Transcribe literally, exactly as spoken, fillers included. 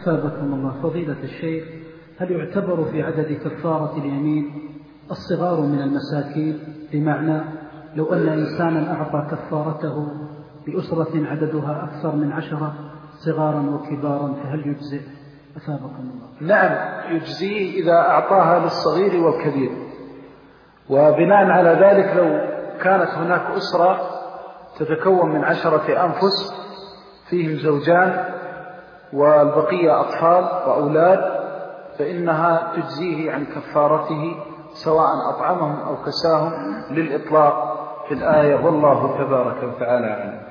أثابكم الله. فضيلة الشيخ، هل يعتبر في عدد كفارة اليمين الصغار من المساكين؟ بمعنى لو أن إنسانا أعطى كفارته لأسرة عددها أكثر من عشرة صغارا وكبارا فهل يجزئ؟ أثابكم الله. نعم يجزيه إذا أعطاها للصغير والكبير. وبناء على ذلك لو كانت هناك أسرة تتكون من عشرة أنفس فيهم زوجان والبقية أطفال وأولاد فإنها تجزيه عن كفارته سواء أطعمهم أو كساهم للإطلاق في الآية، والله تبارك وتعالى أعلم.